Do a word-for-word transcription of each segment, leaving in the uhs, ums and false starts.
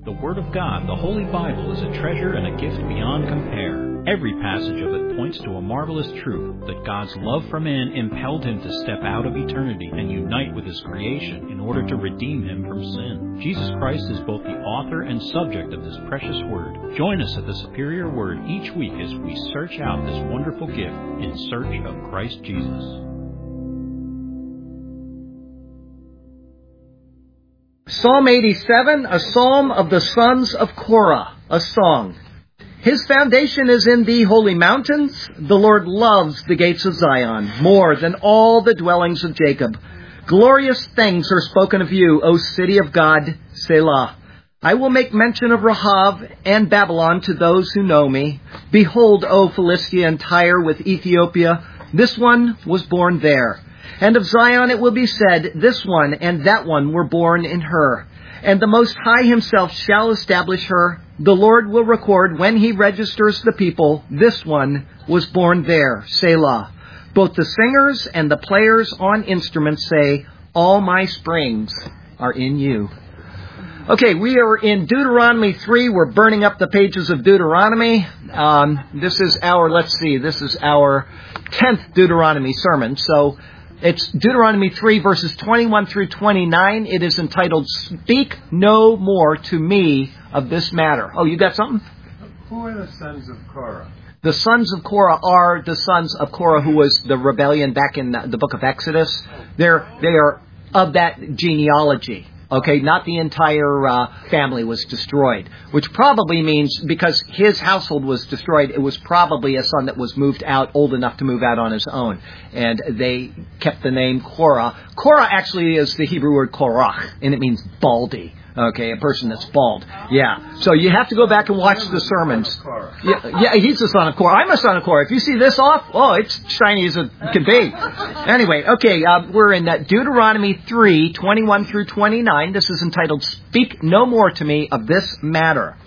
The Word of God, the Holy Bible, is a treasure and a gift beyond compare. Every passage of it points to a marvelous truth that God's love for man impelled him to step out of eternity and unite with his creation in order to redeem him from sin. Jesus Christ is both the author and subject of this precious Word. Join us at the Superior Word each week as we search out this wonderful gift in search of Christ Jesus. Psalm eighty-seven, a psalm of the sons of Korah, a song. His foundation is in the holy mountains. The Lord loves the gates of Zion more than all the dwellings of Jacob. Glorious things are spoken of you, O city of God, Selah. I will make mention of Rahab and Babylon to those who know me. Behold, O Philistia and Tyre with Ethiopia, this one was born there. And of Zion it will be said, this one and that one were born in her. And the Most High himself shall establish her. The Lord will record when he registers the people, this one was born there, Selah. Both the singers and the players on instruments say, all my springs are in you. Okay, we are in Deuteronomy three. We're burning up the pages of Deuteronomy. Um, this is our, let's see, this is our tenth Deuteronomy sermon. So it's Deuteronomy three, verses twenty-one through twenty-nine. It is entitled, Speak No More to Me of This Matter. Oh, you got something? Who are the sons of Korah? The sons of Korah are the sons of Korah, who was the rebellion back in the book of Exodus. They're, they are of that genealogy. Okay, not the entire uh, family was destroyed, which probably means because his household was destroyed, it was probably a son that was moved out, old enough to move out on his own. And they kept the name Korah. Korah actually is the Hebrew word korach, and it means baldy. Okay, a person that's bald. Yeah. So you have to go back and watch the sermons. Yeah, yeah, he's the son of Korah. I'm a son of Korah. If you see this off, oh, it's shiny as it can be. Anyway, okay, uh, we're in uh, Deuteronomy three, twenty-one through twenty-nine. This is entitled, Speak No More to Me of This Matter.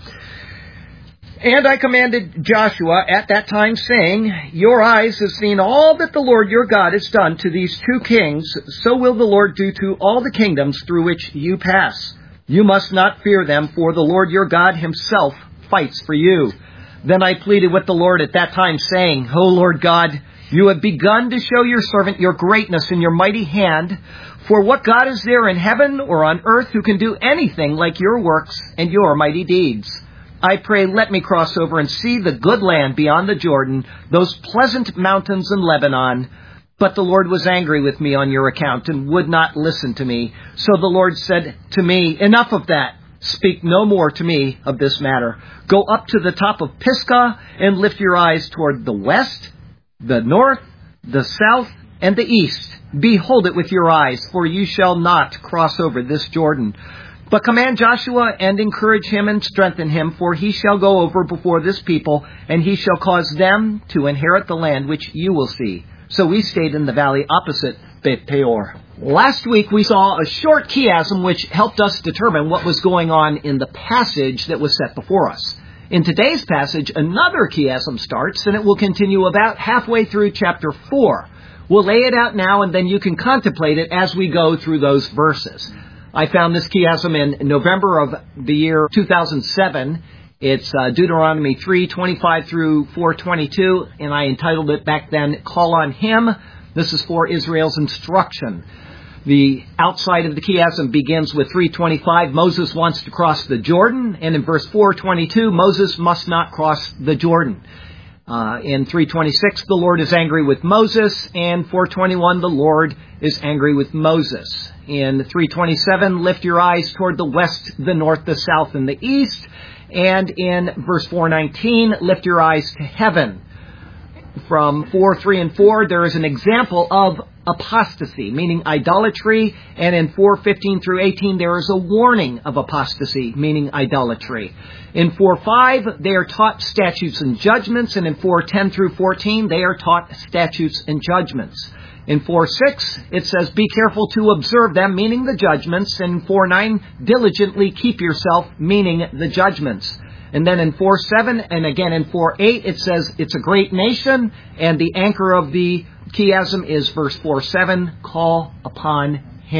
And I commanded Joshua at that time, saying, Your eyes have seen all that the Lord your God has done to these two kings, so will the Lord do to all the kingdoms through which you pass. You must not fear them, for the Lord your God himself fights for you. Then I pleaded with the Lord at that time, saying, O Lord God, you have begun to show your servant your greatness and your mighty hand. For what God is there in heaven or on earth who can do anything like your works and your mighty deeds? I pray, let me cross over and see the good land beyond the Jordan, those pleasant mountains in Lebanon. But the Lord was angry with me on your account and would not listen to me. So the Lord said to me, Enough of that. Speak no more to me of this matter. Go up to the top of Pisgah and lift your eyes toward the west, the north, the south, and the east. Behold it with your eyes, for you shall not cross over this Jordan. But command Joshua and encourage him and strengthen him, for he shall go over before this people, and he shall cause them to inherit the land which you will see. So we stayed in the valley opposite Beth Peor. Last week we saw a short chiasm which helped us determine what was going on in the passage that was set before us. In today's passage, another chiasm starts, and it will continue about halfway through chapter four. We'll lay it out now, and then you can contemplate it as we go through those verses. I found this chiasm in November of the year two thousand seven. It's uh, Deuteronomy three, twenty-five through four twenty-two, and I entitled it back then, Call on Him. This is for Israel's instruction. The outside of the chiasm begins with three twenty-five. Moses wants to cross the Jordan, and in verse four twenty-two, Moses must not cross the Jordan. Uh, in three twenty-six, the Lord is angry with Moses, and four twenty-one, the Lord is angry with Moses. In three twenty-seven, lift your eyes toward the west, the north, the south, and the east. And in verse four nineteen, lift your eyes to heaven. From four, three, and four, there is an example of apostasy, meaning idolatry. And in four fifteen through eighteen, there is a warning of apostasy, meaning idolatry. In four five, they are taught statutes and judgments. And in four ten through fourteen, they are taught statutes and judgments. In four six, it says, be careful to observe them, meaning the judgments. And in four nine, diligently keep yourself, meaning the judgments. And then in four seven, and again in four eight, it says it's a great nation. And the anchor of the chiasm is verse four seven, call upon him.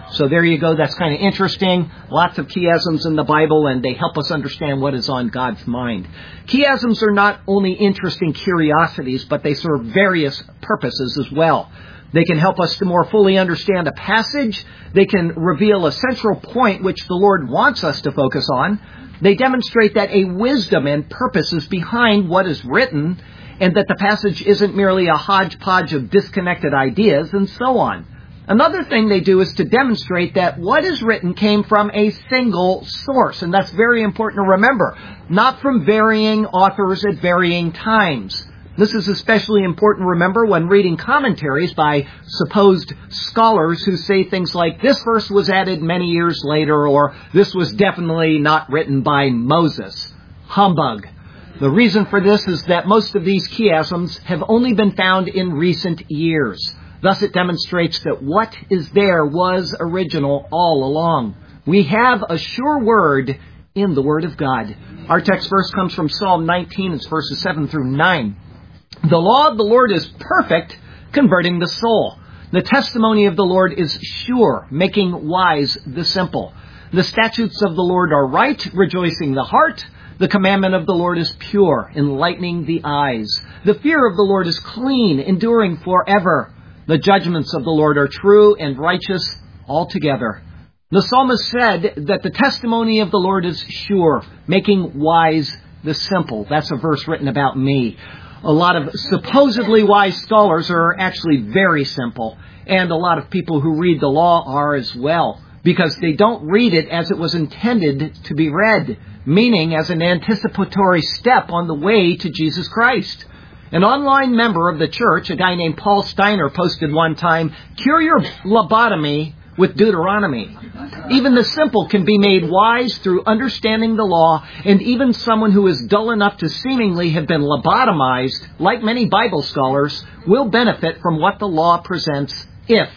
So there you go. That's kind of interesting. Lots of chiasms in the Bible, and they help us understand what is on God's mind. Chiasms are not only interesting curiosities, but they serve various purposes as well. They can help us to more fully understand a passage. They can reveal a central point which the Lord wants us to focus on. They demonstrate that a wisdom and purpose is behind what is written, and that the passage isn't merely a hodgepodge of disconnected ideas, and so on. Another thing they do is to demonstrate that what is written came from a single source, and that's very important to remember, not from varying authors at varying times. This is especially important to remember when reading commentaries by supposed scholars who say things like, this verse was added many years later, or this was definitely not written by Moses. Humbug. The reason for this is that most of these chiasms have only been found in recent years. Thus it demonstrates that what is there was original all along. We have a sure word in the Word of God. Our text verse comes from Psalm nineteen, it's verses seven through nine. The law of the Lord is perfect, converting the soul. The testimony of the Lord is sure, making wise the simple. The statutes of the Lord are right, rejoicing the heart. The commandment of the Lord is pure, enlightening the eyes. The fear of the Lord is clean, enduring forever. The judgments of the Lord are true and righteous altogether. The psalmist said that the testimony of the Lord is sure, making wise the simple. That's a verse written about me. A lot of supposedly wise scholars are actually very simple, and a lot of people who read the law are as well, because they don't read it as it was intended to be read, meaning as an anticipatory step on the way to Jesus Christ. An online member of the church, a guy named Paul Steiner, posted one time, cure your lobotomy with Deuteronomy. Even the simple can be made wise through understanding the law, and even someone who is dull enough to seemingly have been lobotomized, like many Bible scholars, will benefit from what the law presents if,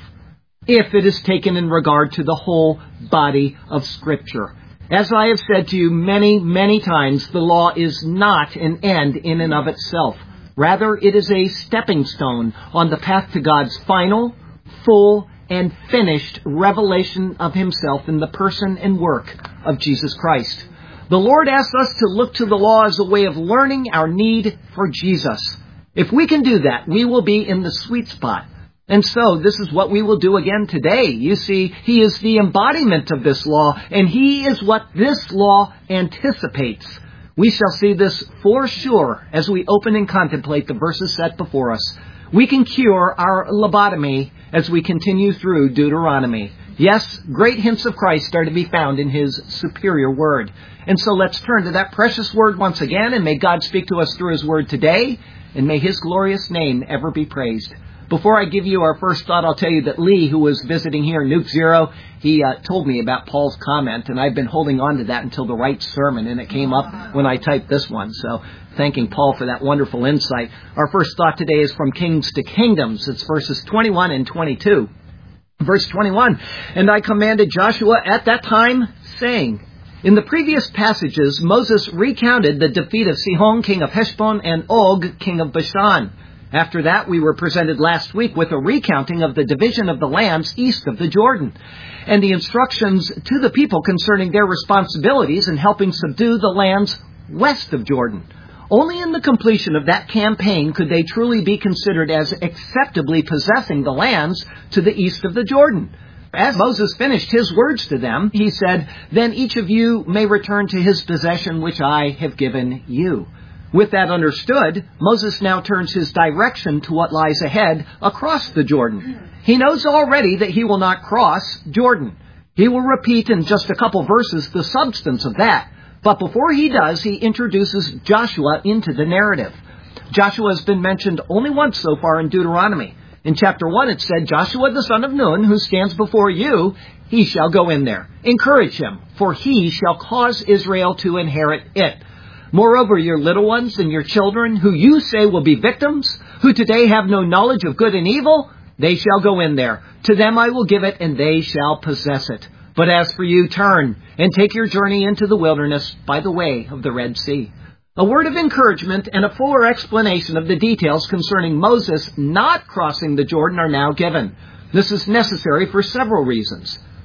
if it is taken in regard to the whole body of Scripture. As I have said to you many, many times, the law is not an end in and of itself. Rather, it is a stepping stone on the path to God's final, full, and finished revelation of Himself in the person and work of Jesus Christ. The Lord asks us to look to the law as a way of learning our need for Jesus. If we can do that, we will be in the sweet spot. And so, this is what we will do again today. You see, He is the embodiment of this law, and He is what this law anticipates. We shall see this for sure as we open and contemplate the verses set before us. We can cure our lobotomy as we continue through Deuteronomy. Yes, great hints of Christ are to be found in His superior word. And so let's turn to that precious word once again, and may God speak to us through His word today, and may His glorious name ever be praised. Before I give you our first thought, I'll tell you that Lee, who was visiting here in Nuke Zero, he uh, told me about Paul's comment, and I've been holding on to that until the right sermon, and it came up when I typed this one. So thanking Paul for that wonderful insight. Our first thought today is from Kings to Kingdoms. It's verses twenty-one and twenty-two. Verse twenty-one, and I commanded Joshua at that time, saying, in the previous passages, Moses recounted the defeat of Sihon, king of Heshbon, and Og, king of Bashan. After that, we were presented last week with a recounting of the division of the lands east of the Jordan, and the instructions to the people concerning their responsibilities in helping subdue the lands west of Jordan. Only in the completion of that campaign could they truly be considered as acceptably possessing the lands to the east of the Jordan. As Moses finished his words to them, he said, then each of you may return to his possession which I have given you. With that understood, Moses now turns his direction to what lies ahead across the Jordan. He knows already that he will not cross Jordan. He will repeat in just a couple verses the substance of that. But before he does, he introduces Joshua into the narrative. Joshua has been mentioned only once so far in Deuteronomy. In chapter one, it said, Joshua the son of Nun, who stands before you, he shall go in there. Encourage him, for he shall cause Israel to inherit it. Moreover, your little ones and your children, who you say will be victims, who today have no knowledge of good and evil, they shall go in there. To them I will give it, and they shall possess it. But as for you, turn and take your journey into the wilderness by the way of the Red Sea. A word of encouragement and a fuller explanation of the details concerning Moses not crossing the Jordan are now given. This is necessary for several reasons.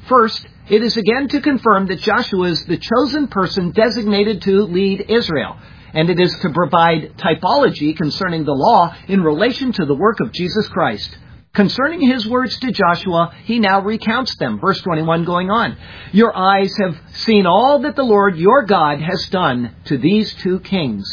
First, it is again to confirm that Joshua is the chosen person designated to lead Israel, and it is to provide typology concerning the law in relation to the work of Jesus Christ. Concerning his words to Joshua, he now recounts them. Verse twenty-one going on. Your eyes have seen all that the Lord your God has done to these two kings.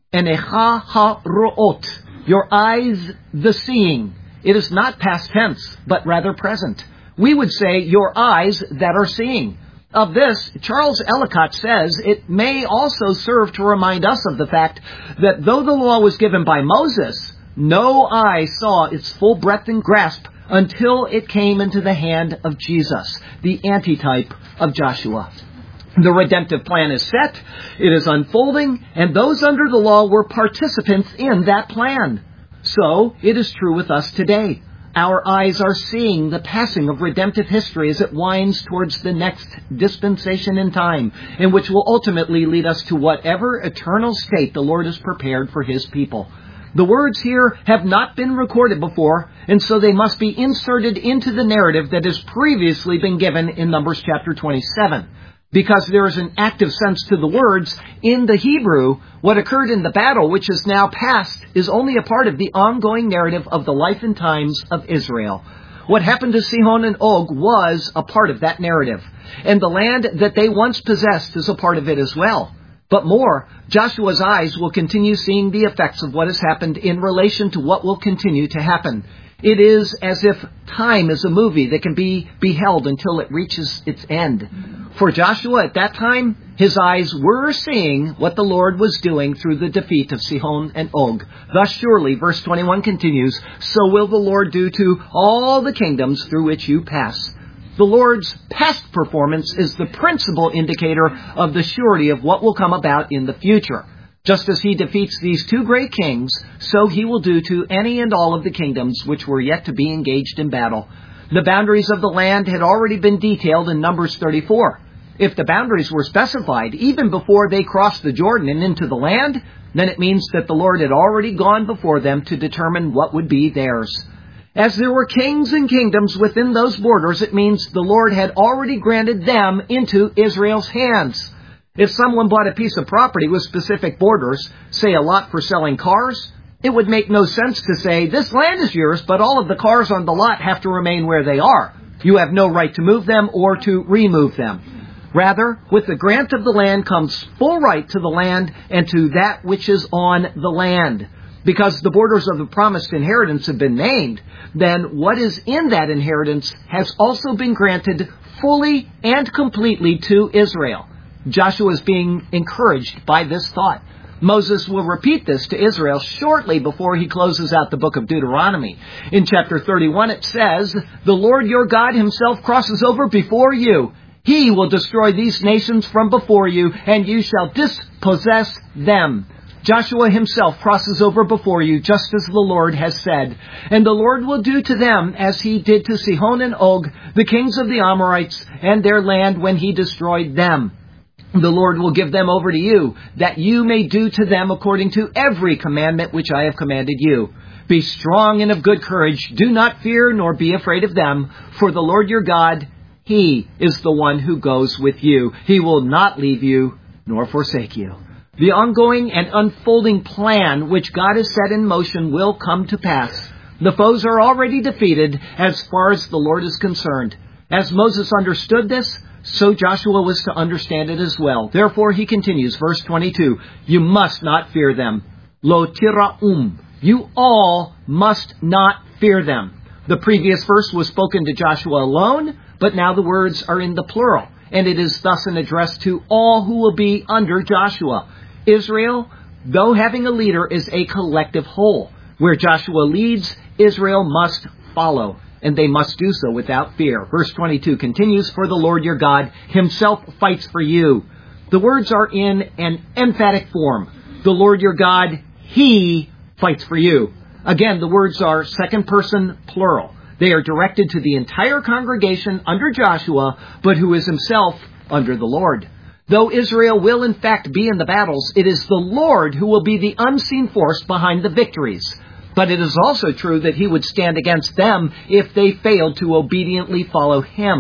Enecha ha-ro'ot. Your eyes the seeing. It is not past tense, but rather present. We would say your eyes that are seeing. Of this, Charles Ellicott says it may also serve to remind us of the fact that though the law was given by Moses, no eye saw its full breadth and grasp until it came into the hand of Jesus, the antitype of Joshua. The redemptive plan is set, it is unfolding, and those under the law were participants in that plan. So, it is true with us today. Our eyes are seeing the passing of redemptive history as it winds towards the next dispensation in time, in which will ultimately lead us to whatever eternal state the Lord has prepared for His people. The words here have not been recorded before, and so they must be inserted into the narrative that has previously been given in Numbers chapter twenty-seven. Because there is an active sense to the words, in the Hebrew, what occurred in the battle, which is now past, is only a part of the ongoing narrative of the life and times of Israel. What happened to Sihon and Og was a part of that narrative, and the land that they once possessed is a part of it as well. But more, Joshua's eyes will continue seeing the effects of what has happened in relation to what will continue to happen. It is as if time is a movie that can be beheld until it reaches its end. For Joshua at that time, his eyes were seeing what the Lord was doing through the defeat of Sihon and Og. Thus surely, verse twenty-one continues, so will the Lord do to all the kingdoms through which you pass. The Lord's past performance is the principal indicator of the surety of what will come about in the future. Just as he defeats these two great kings, so he will do to any and all of the kingdoms which were yet to be engaged in battle. The boundaries of the land had already been detailed in Numbers thirty-four. If the boundaries were specified even before they crossed the Jordan and into the land, then it means that the Lord had already gone before them to determine what would be theirs. As there were kings and kingdoms within those borders, it means the Lord had already granted them into Israel's hands. If someone bought a piece of property with specific borders, say a lot for selling cars, it would make no sense to say, this land is yours, but all of the cars on the lot have to remain where they are. You have no right to move them or to remove them. Rather, with the grant of the land comes full right to the land and to that which is on the land. Because the borders of the promised inheritance have been named, then what is in that inheritance has also been granted fully and completely to Israel. Joshua is being encouraged by this thought. Moses will repeat this to Israel shortly before he closes out the book of Deuteronomy. In chapter thirty-one it says, the Lord your God himself crosses over before you. He will destroy these nations from before you, and you shall dispossess them. Joshua himself crosses over before you, just as the Lord has said. And the Lord will do to them as he did to Sihon and Og, the kings of the Amorites, and their land when he destroyed them. The Lord will give them over to you, that you may do to them according to every commandment which I have commanded you. Be strong and of good courage. Do not fear nor be afraid of them, for the Lord your God, He is the one who goes with you. He will not leave you nor forsake you. The ongoing and unfolding plan which God has set in motion will come to pass. The foes are already defeated as far as the Lord is concerned. As Moses understood this, so Joshua was to understand it as well. Therefore, he continues, verse twenty-two, you must not fear them. Lo tira'um. You all must not fear them. The previous verse was spoken to Joshua alone, but now the words are in the plural, and it is thus an address to all who will be under Joshua. Israel, though having a leader, is a collective whole. Where Joshua leads, Israel must follow, and they must do so without fear. Verse twenty-two continues, for the Lord your God himself fights for you. The words are in an emphatic form. The Lord your God, He fights for you. Again, the words are second person plural. They are directed to the entire congregation under Joshua, but who is himself under the Lord. Though Israel will in fact be in the battles, it is the Lord who will be the unseen force behind the victories. But it is also true that He would stand against them if they failed to obediently follow Him.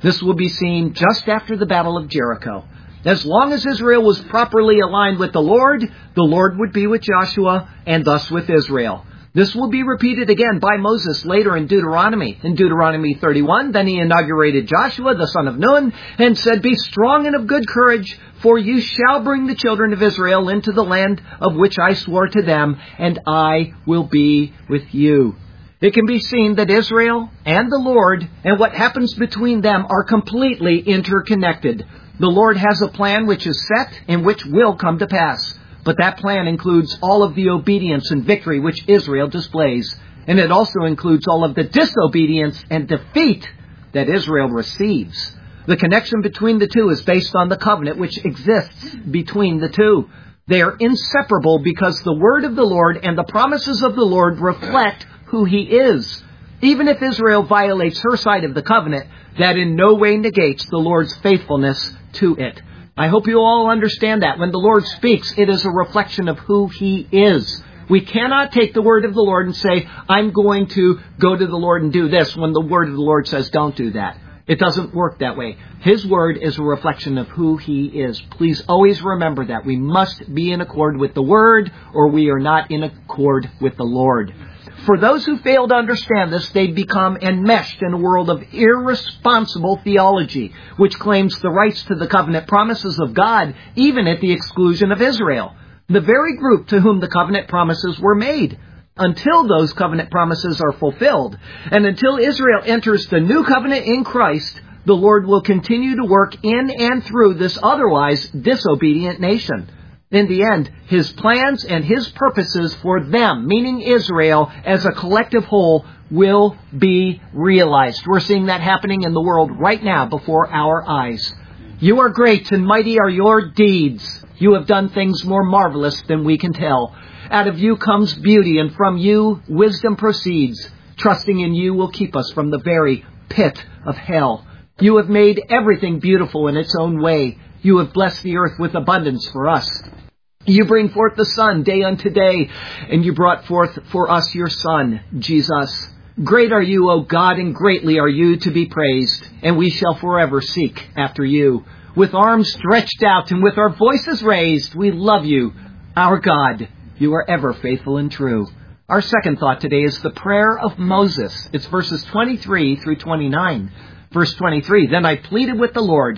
This will be seen just after the Battle of Jericho. As long as Israel was properly aligned with the Lord, the Lord would be with Joshua and thus with Israel. This will be repeated again by Moses later in Deuteronomy. In Deuteronomy thirty-one, then he inaugurated Joshua, the son of Nun, and said, "Be strong and of good courage, for you shall bring the children of Israel into the land of which I swore to them, and I will be with you." It can be seen that Israel and the Lord and what happens between them are completely interconnected. The Lord has a plan which is set and which will come to pass. But that plan includes all of the obedience and victory which Israel displays. And it also includes all of the disobedience and defeat that Israel receives. The connection between the two is based on the covenant which exists between the two. They are inseparable because the word of the Lord and the promises of the Lord reflect who He is. Even if Israel violates her side of the covenant, that in no way negates the Lord's faithfulness to it. I hope you all understand that. When the Lord speaks, it is a reflection of who He is. We cannot take the word of the Lord and say, "I'm going to go to the Lord and do this," when the word of the Lord says, "Don't do that." It doesn't work that way. His word is a reflection of who He is. Please always remember that. We must be in accord with the word, or we are not in accord with the Lord. For those who fail to understand this, they become enmeshed in a world of irresponsible theology, which claims the rights to the covenant promises of God, even at the exclusion of Israel, the very group to whom the covenant promises were made. Until those covenant promises are fulfilled, and until Israel enters the new covenant in Christ, the Lord will continue to work in and through this otherwise disobedient nation. In the end, His plans and His purposes for them, meaning Israel as a collective whole, will be realized. We're seeing that happening in the world right now before our eyes. You are great and mighty are your deeds. You have done things more marvelous than we can tell. Out of you comes beauty, and from you wisdom proceeds. Trusting in you will keep us from the very pit of hell. You have made everything beautiful in its own way. You have blessed the earth with abundance for us. You bring forth the sun day unto day, and you brought forth for us your Son, Jesus. Great are you, O God, and greatly are you to be praised, and we shall forever seek after you. With arms stretched out and with our voices raised, we love you, our God. You are ever faithful and true. Our second thought today is the prayer of Moses. It's verses twenty-three through twenty-nine. Verse twenty-three, then I pleaded with the Lord,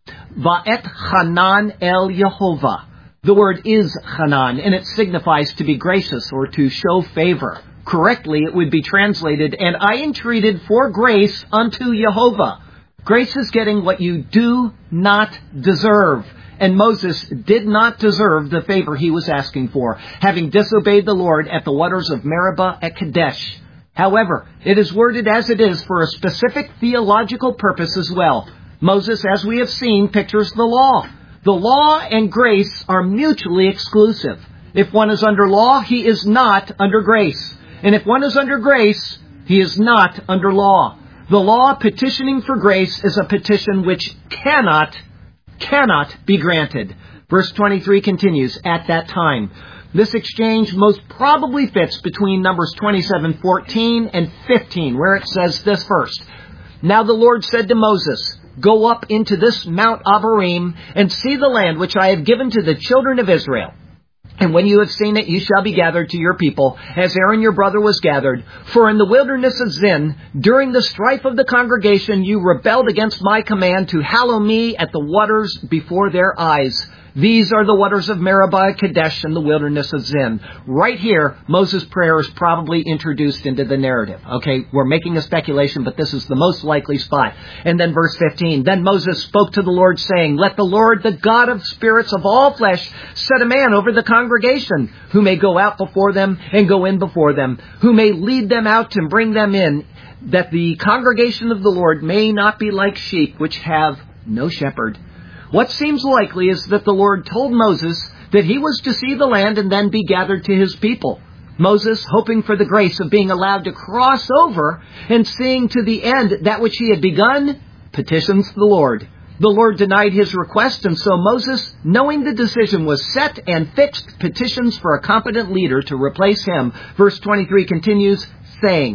Va'et Hanan el Yehovah. The word is Hanan, and it signifies to be gracious or to show favor. Correctly, it would be translated, and I entreated for grace unto Jehovah. Grace is getting what you do not deserve. And Moses did not deserve the favor he was asking for, having disobeyed the Lord at the waters of Meribah at Kadesh. However, it is worded as it is for a specific theological purpose as well. Moses, as we have seen, pictures the law. The law and grace are mutually exclusive. If one is under law, he is not under grace. And if one is under grace, he is not under law. The law petitioning for grace is a petition which cannot, cannot be granted. Verse twenty-three continues, at that time. This exchange most probably fits between Numbers twenty-seven fourteen and fifteen, where it says this first. Now the Lord said to Moses, go up into this Mount Abarim and see the land which I have given to the children of Israel. And when you have seen it, you shall be gathered to your people, as Aaron your brother was gathered. For in the wilderness of Zin, during the strife of the congregation, you rebelled against my command to hallow me at the waters before their eyes. These are the waters of Meribah, Kadesh, and the wilderness of Zin. Right here, Moses' prayer is probably introduced into the narrative. Okay, we're making a speculation, but this is the most likely spot. And then verse fifteen, then Moses spoke to the Lord, saying, let the Lord, the God of spirits of all flesh, set a man over the congregation, who may go out before them and go in before them, who may lead them out and bring them in, that the congregation of the Lord may not be like sheep which have no shepherd. What seems likely is that the Lord told Moses that he was to see the land and then be gathered to his people. Moses, hoping for the grace of being allowed to cross over and seeing to the end that which he had begun, petitions the Lord. The Lord denied his request, and so Moses, knowing the decision was set and fixed, petitions for a competent leader to replace him. Verse twenty-three continues, saying,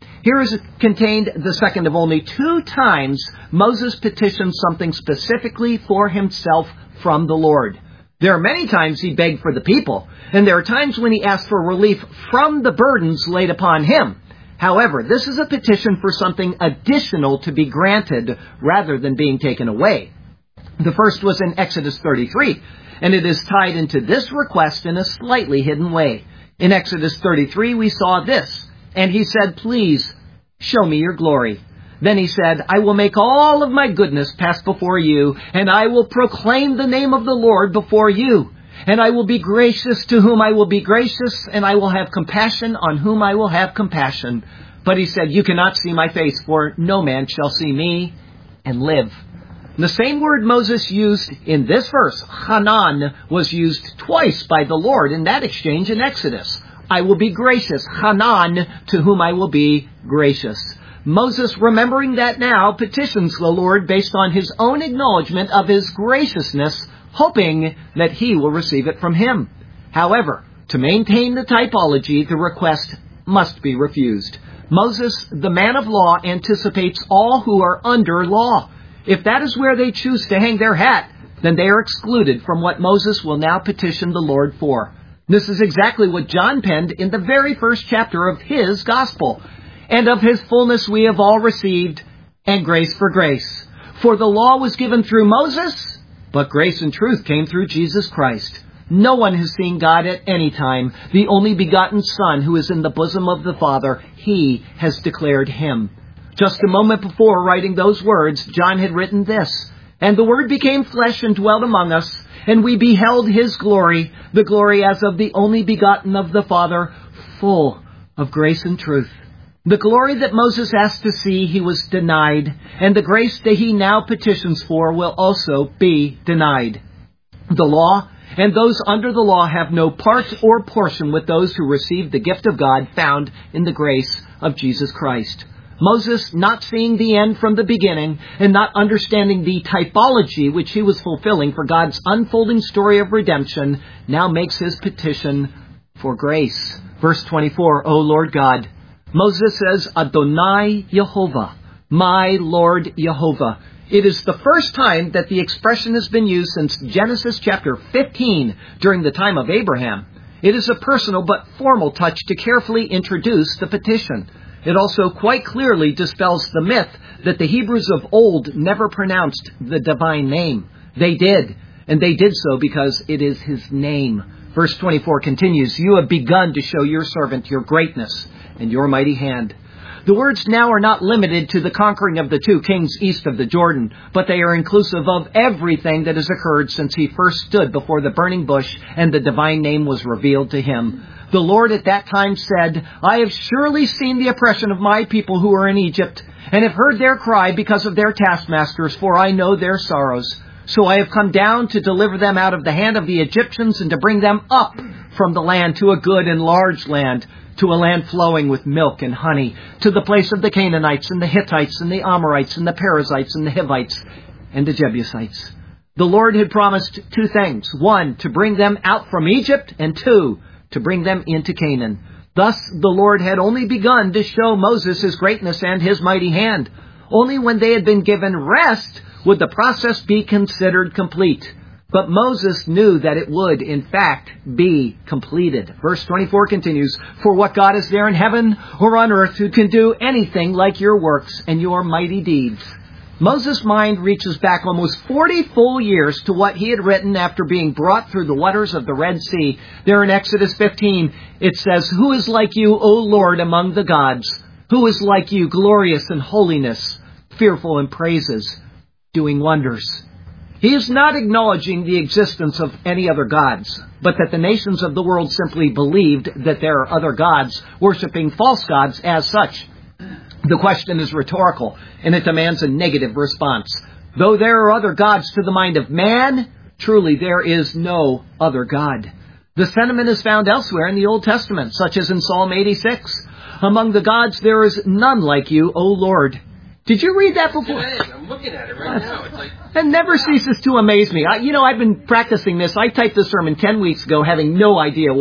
Here is contained the second of only two times Moses petitioned something specifically for himself from the Lord. There are many times he begged for the people, and there are times when he asked for relief from the burdens laid upon him. However, this is a petition for something additional to be granted rather than being taken away. The first was in Exodus thirty-three, and it is tied into this request in a slightly hidden way. In Exodus thirty-three, we saw this, and he said, "Please, show me your glory." Then he said, "I will make all of my goodness pass before you, and I will proclaim the name of the Lord before you. And I will be gracious to whom I will be gracious, and I will have compassion on whom I will have compassion." But he said, "You cannot see my face, for no man shall see me and live." The same word Moses used in this verse, Hanan, was used twice by the Lord in that exchange in Exodus. I will be gracious, Hanan, to whom I will be gracious. Moses, remembering that now, petitions the Lord based on his own acknowledgement of his graciousness, hoping that he will receive it from him. However, to maintain the typology, the request must be refused. Moses, the man of law, anticipates all who are under law. If that is where they choose to hang their hat, then they are excluded from what Moses will now petition the Lord for. This is exactly what John penned in the very first chapter of his gospel. "And of his fullness we have all received, and grace for grace. For the law was given through Moses, but grace and truth came through Jesus Christ. No one has seen God at any time. The only begotten Son who is in the bosom of the Father, he has declared him." Just a moment before writing those words, John had written this, "And the Word became flesh and dwelt among us, and we beheld his glory, the glory as of the only begotten of the Father, full of grace and truth." The glory that Moses asked to see, he was denied, and the grace that he now petitions for will also be denied. The law and those under the law have no part or portion with those who receive the gift of God found in the grace of Jesus Christ. Moses, not seeing the end from the beginning and not understanding the typology which he was fulfilling for God's unfolding story of redemption, now makes his petition for grace. Verse twenty-four, "O Lord God." Moses says, "Adonai Yehovah," my Lord Yehovah. It is the first time that the expression has been used since Genesis chapter fifteen during the time of Abraham. It is a personal but formal touch to carefully introduce the petition. It also quite clearly dispels the myth that the Hebrews of old never pronounced the divine name. They did, and they did so because it is his name. Verse twenty-four continues, "You have begun to show your servant your greatness and your mighty hand." The words now are not limited to the conquering of the two kings east of the Jordan, but they are inclusive of everything that has occurred since he first stood before the burning bush and the divine name was revealed to him. The Lord at that time said, "I have surely seen the oppression of my people who are in Egypt, and have heard their cry because of their taskmasters, for I know their sorrows. So I have come down to deliver them out of the hand of the Egyptians and to bring them up from the land to a good and large land, to a land flowing with milk and honey, to the place of the Canaanites and the Hittites and the Amorites and the Perizzites and the Hivites and the Jebusites." The Lord had promised two things. One, to bring them out from Egypt, and two, to bring them into Canaan. Thus, the Lord had only begun to show Moses his greatness and his mighty hand. Only when they had been given rest would the process be considered complete. But Moses knew that it would, in fact, be completed. Verse twenty-four continues, "For what God is there in heaven or on earth who can do anything like your works and your mighty deeds?" Moses' mind reaches back almost forty full years to what he had written after being brought through the waters of the Red Sea. There in Exodus fifteen, it says, "Who is like you, O Lord, among the gods? Who is like you, glorious in holiness, fearful in praises, doing wonders?" He is not acknowledging the existence of any other gods, but that the nations of the world simply believed that there are other gods, worshiping false gods as such. The question is rhetorical, and it demands a negative response. Though there are other gods to the mind of man, truly there is no other God. The sentiment is found elsewhere in the Old Testament, such as in Psalm eighty-six. "Among the gods there is none like you, O Lord." Did you read that before? I'm looking at it right now. It's like, it never ceases to amaze me. I, you know, I've been practicing this. I typed this sermon ten weeks ago, having no idea what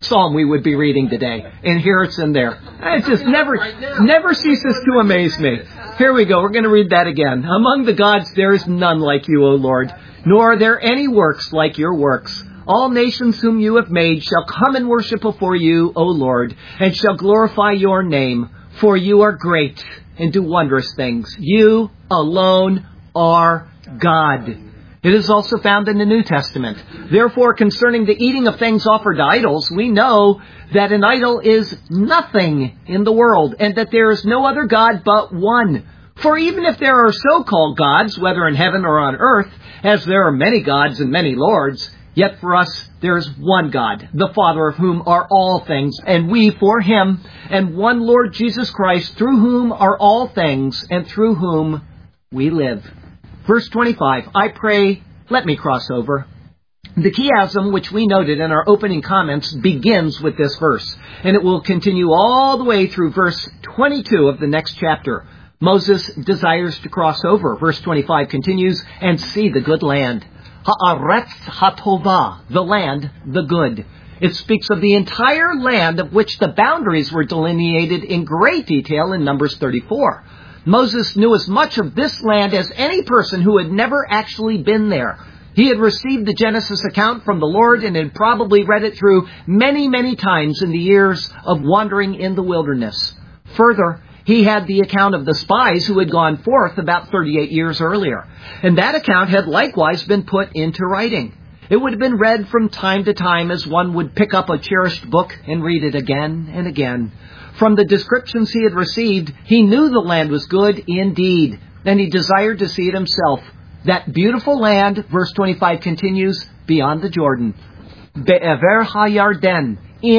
psalm we would be reading today. And here it's in there. It just never, never ceases to amaze me. Here we go. We're going to read that again. Among the gods there is none like you, O Lord, nor are there any works like your works. All nations whom you have made shall come and worship before you, O Lord, and shall glorify your name, for you are great and do wondrous things. You alone are God. It is also found in the New Testament. Therefore, concerning the eating of things offered to idols, we know that an idol is nothing in the world, and that there is no other God but one. For even if there are so-called gods, whether in heaven or on earth, as there are many gods and many lords, yet for us there is one God, the Father of whom are all things, and we for him, and one Lord Jesus Christ, through whom are all things, and through whom we live. Verse twenty-five, I pray, let me cross over. The chiasm, which we noted in our opening comments, begins with this verse, and it will continue all the way through verse twenty-two of the next chapter. Moses desires to cross over. Verse twenty-five continues, and see the good land. Ha'aretz ha'tovah, the land, the good. It speaks of the entire land of which the boundaries were delineated in great detail in Numbers thirty-four. Moses knew as much of this land as any person who had never actually been there. He had received the Genesis account from the Lord and had probably read it through many, many times in the years of wandering in the wilderness. Further, he had the account of the spies who had gone forth about thirty-eight years earlier. And that account had likewise been put into writing. It would have been read from time to time as one would pick up a cherished book and read it again and again. From the descriptions he had received, he knew the land was good indeed, and he desired to see it himself. That beautiful land, verse twenty-five continues, beyond the Jordan. Be'ever ha'yarden,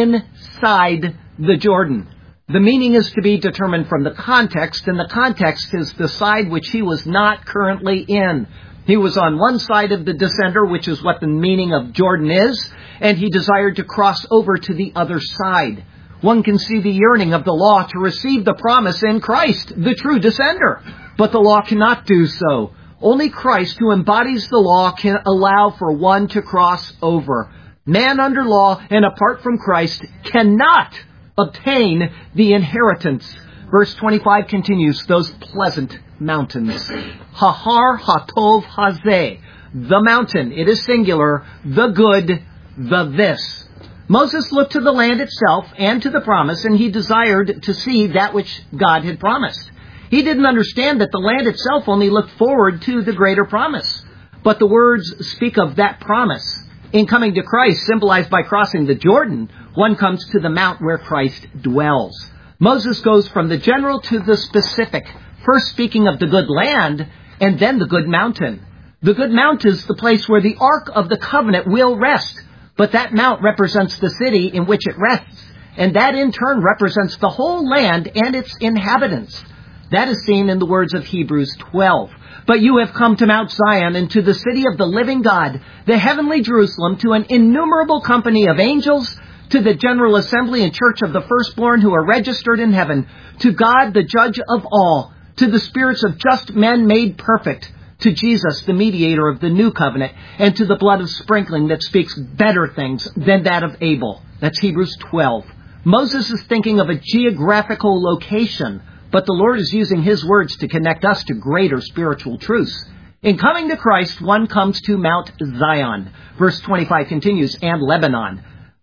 inside the Jordan. The meaning is to be determined from the context, and the context is the side which he was not currently in. He was on one side of the descender, which is what the meaning of Jordan is, and he desired to cross over to the other side. One can see the yearning of the law to receive the promise in Christ, the true descender. But the law cannot do so. Only Christ, who embodies the law, can allow for one to cross over. Man under law and apart from Christ cannot obtain the inheritance. Verse twenty-five continues, those pleasant mountains. Hahar hatov hazeh, the mountain, it is singular, the good, the this. Moses looked to the land itself and to the promise, and he desired to see that which God had promised. He didn't understand that the land itself only looked forward to the greater promise. But the words speak of that promise. In coming to Christ, symbolized by crossing the Jordan, one comes to the mount where Christ dwells. Moses goes from the general to the specific, first speaking of the good land, and then the good mountain. The good mount is the place where the Ark of the Covenant will rest. But that mount represents the city in which it rests, and that in turn represents the whole land and its inhabitants. That is seen in the words of Hebrews twelve. But you have come to Mount Zion and to the city of the living God, the heavenly Jerusalem, to an innumerable company of angels, to the general assembly and church of the firstborn who are registered in heaven, to God the judge of all, to the spirits of just men made perfect, to Jesus, the mediator of the new covenant, and to the blood of sprinkling that speaks better things than that of Abel. That's Hebrews twelve. Moses is thinking of a geographical location, but the Lord is using his words to connect us to greater spiritual truths. In coming to Christ, one comes to Mount Zion. Verse twenty-five continues, and Lebanon.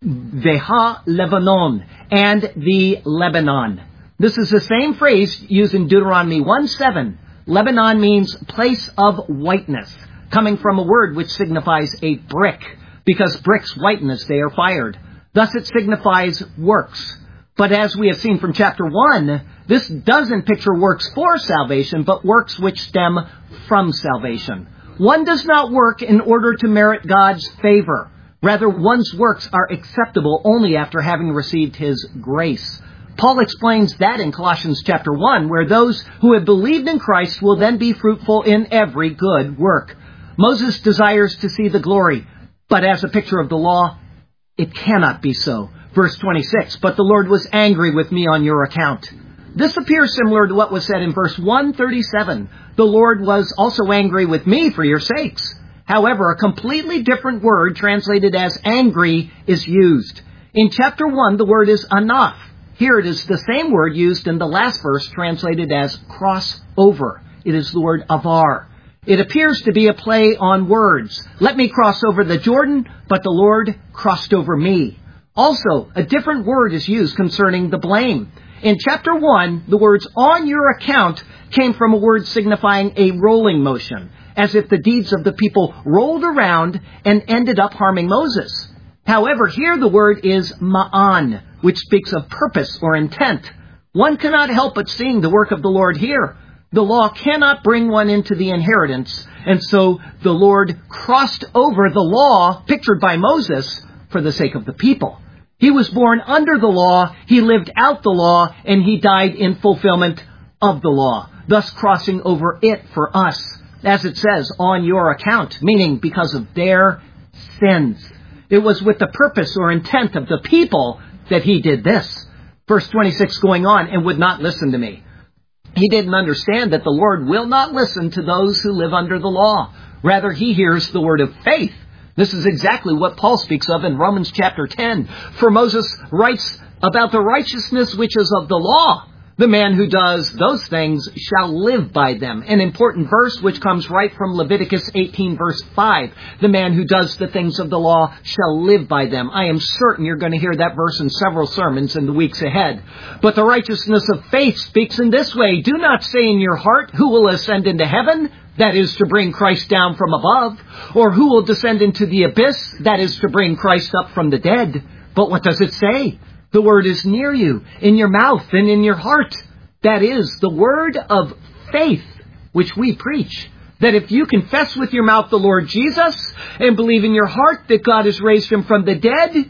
Veha Lebanon, and the Lebanon. This is the same phrase used in Deuteronomy one seven. Lebanon means place of whiteness, coming from a word which signifies a brick, because bricks whiten as they are fired. Thus it signifies works. But as we have seen from chapter one, this doesn't picture works for salvation, but works which stem from salvation. One does not work in order to merit God's favor. Rather, one's works are acceptable only after having received his grace. Paul explains that in Colossians chapter one, where those who have believed in Christ will then be fruitful in every good work. Moses desires to see the glory, but as a picture of the law, it cannot be so. Verse twenty-six, but the Lord was angry with me on your account. This appears similar to what was said in verse one thirty-seven. The Lord was also angry with me for your sakes. However, a completely different word translated as angry is used. In chapter one, the word is anaf. Here it is the same word used in the last verse translated as cross over. It is the word avar. It appears to be a play on words. Let me cross over the Jordan, but the Lord crossed over me. Also, a different word is used concerning the blame. In chapter one, the words on your account came from a word signifying a rolling motion, as if the deeds of the people rolled around and ended up harming Moses. However, here the word is ma'an, which speaks of purpose or intent. One cannot help but seeing the work of the Lord here. The law cannot bring one into the inheritance, and so the Lord crossed over the law pictured by Moses for the sake of the people. He was born under the law, he lived out the law, and he died in fulfillment of the law, thus crossing over it for us, as it says, on your account, meaning because of their sins. It was with the purpose or intent of the people that he did this. Verse twenty-six going on, and would not listen to me. He didn't understand that the Lord will not listen to those who live under the law. Rather, he hears the word of faith. This is exactly what Paul speaks of in Romans chapter ten. For Moses writes about the righteousness which is of the law. The man who does those things shall live by them. An important verse which comes right from Leviticus eighteen verse five. The man who does the things of the law shall live by them. I am certain you're going to hear that verse in several sermons in the weeks ahead. But the righteousness of faith speaks in this way. Do not say in your heart, who will ascend into heaven? That is to bring Christ down from above. Or who will descend into the abyss? That is to bring Christ up from the dead. But what does it say? The word is near you, in your mouth and in your heart. That is the word of faith which we preach. That if you confess with your mouth the Lord Jesus and believe in your heart that God has raised him from the dead,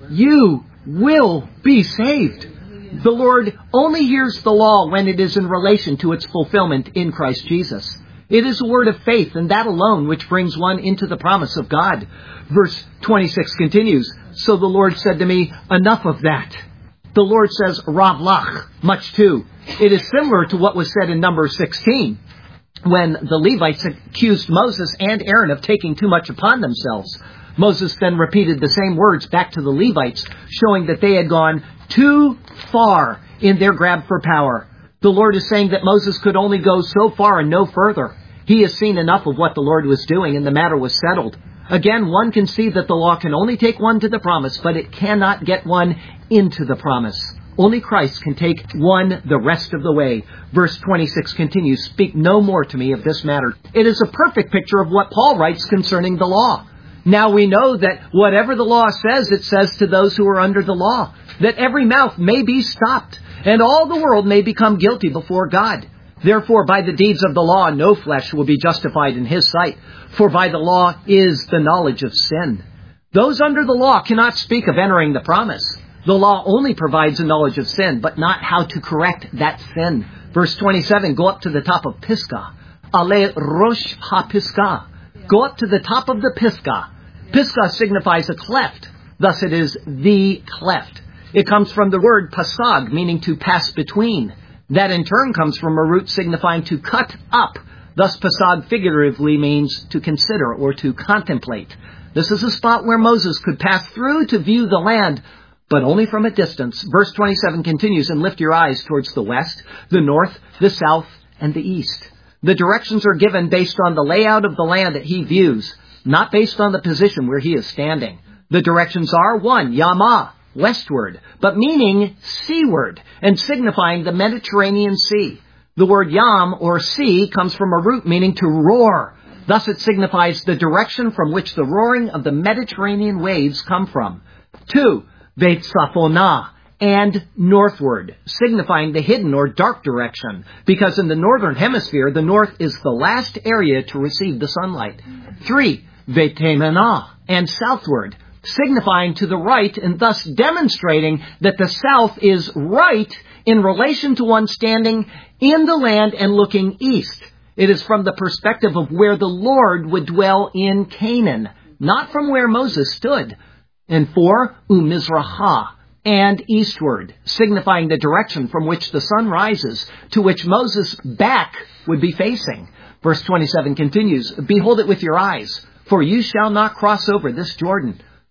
you will be saved. The Lord only hears the law when it is in relation to its fulfillment in Christ Jesus. It is a word of faith, and that alone which brings one into the promise of God. Verse twenty-six continues, so the Lord said to me, enough of that. The Lord says, Rav lach, much too. It is similar to what was said in Numbers sixteen, when the Levites accused Moses and Aaron of taking too much upon themselves. Moses then repeated the same words back to the Levites, showing that they had gone too far in their grab for power. The Lord is saying that Moses could only go so far and no further. He has seen enough of what the Lord was doing, and the matter was settled. Again, one can see that the law can only take one to the promise, but it cannot get one into the promise. Only Christ can take one the rest of the way. Verse twenty-six continues, speak no more to me of this matter. It is a perfect picture of what Paul writes concerning the law. Now we know that whatever the law says, it says to those who are under the law, that every mouth may be stopped, and all the world may become guilty before God. Therefore, by the deeds of the law, no flesh will be justified in his sight, for by the law is the knowledge of sin. Those under the law cannot speak of entering the promise. The law only provides a knowledge of sin, but not how to correct that sin. Verse twenty-seven, go up to the top of Pisgah. Ale rosh ha-Pisgah. Go up to the top of the Pisgah. Pisgah signifies a cleft. Thus it is the cleft. It comes from the word pasag, meaning to pass between. That in turn comes from a root signifying to cut up. Thus pasag figuratively means to consider or to contemplate. This is a spot where Moses could pass through to view the land, but only from a distance. Verse twenty-seven continues, and lift your eyes towards the west, the north, the south, and the east. The directions are given based on the layout of the land that he views, not based on the position where he is standing. The directions are, one, Yamah, westward, but meaning seaward, and signifying the Mediterranean Sea. The word Yam, or sea, comes from a root meaning to roar. Thus it signifies the direction from which the roaring of the Mediterranean waves come from. Two, Beit Safonah, and northward, signifying the hidden or dark direction, because in the northern hemisphere, the north is the last area to receive the sunlight. Three, Beit Temenah, and southward, signifying to the right, and thus demonstrating that the south is right in relation to one standing in the land and looking east. It is from the perspective of where the Lord would dwell in Canaan, not from where Moses stood. And four, Umizrahah, and eastward, signifying the direction from which the sun rises, to which Moses' back would be facing. Verse twenty-seven continues, behold it with your eyes, for you shall not cross over this Jordan.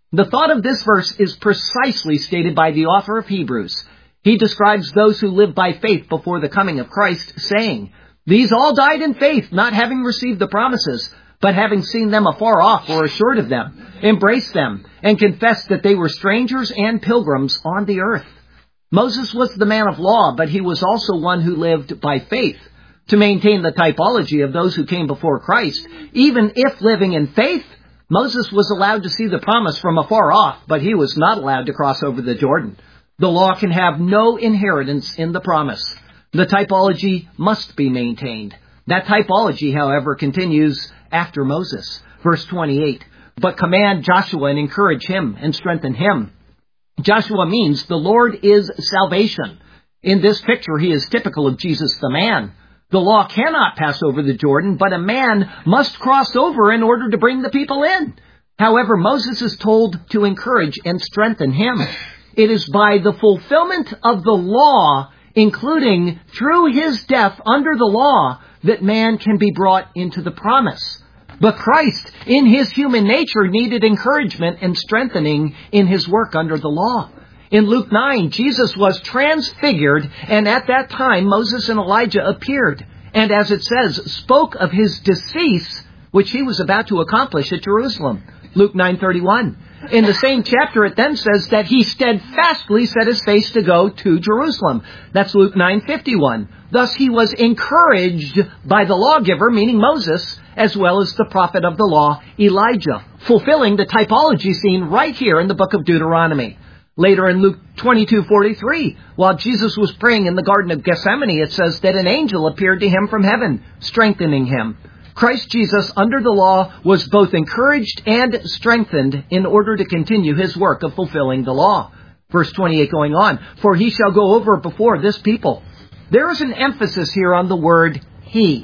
The thought of this verse is precisely stated by the author of Hebrews. He describes those who live by faith before the coming of Christ, saying, "These all died in faith, not having received the promises, but having seen them afar off were assured of them, embraced them, and confessed that they were strangers and pilgrims on the earth." Moses was the man of law, but he was also one who lived by faith. To maintain the typology of those who came before Christ, even if living in faith, Moses was allowed to see the promise from afar off, but he was not allowed to cross over the Jordan. The law can have no inheritance in the promise. The typology must be maintained. That typology, however, continues after Moses. Verse twenty-eight, "But command Joshua and encourage him and strengthen him." Joshua means the Lord is salvation. In this picture, he is typical of Jesus the man. The law cannot pass over the Jordan, but a man must cross over in order to bring the people in. However, Moses is told to encourage and strengthen him. It is by the fulfillment of the law, including through his death under the law, that man can be brought into the promise. But Christ, in his human nature, needed encouragement and strengthening in his work under the law. In Luke nine, Jesus was transfigured, and at that time Moses and Elijah appeared, and as it says, spoke of his decease, which he was about to accomplish at Jerusalem. Luke nine thirty-one. In the same chapter, it then says that he steadfastly set his face to go to Jerusalem. That's Luke nine fifty-one. Thus he was encouraged by the lawgiver, meaning Moses, as well as the prophet of the law, Elijah, fulfilling the typology seen right here in the book of Deuteronomy. Later in Luke twenty-two forty-three, while Jesus was praying in the Garden of Gethsemane, it says that an angel appeared to him from heaven, strengthening him. Christ Jesus, under the law, was both encouraged and strengthened in order to continue his work of fulfilling the law. Verse twenty-eight going on, "For he shall go over before this people." There is an emphasis here on the word he.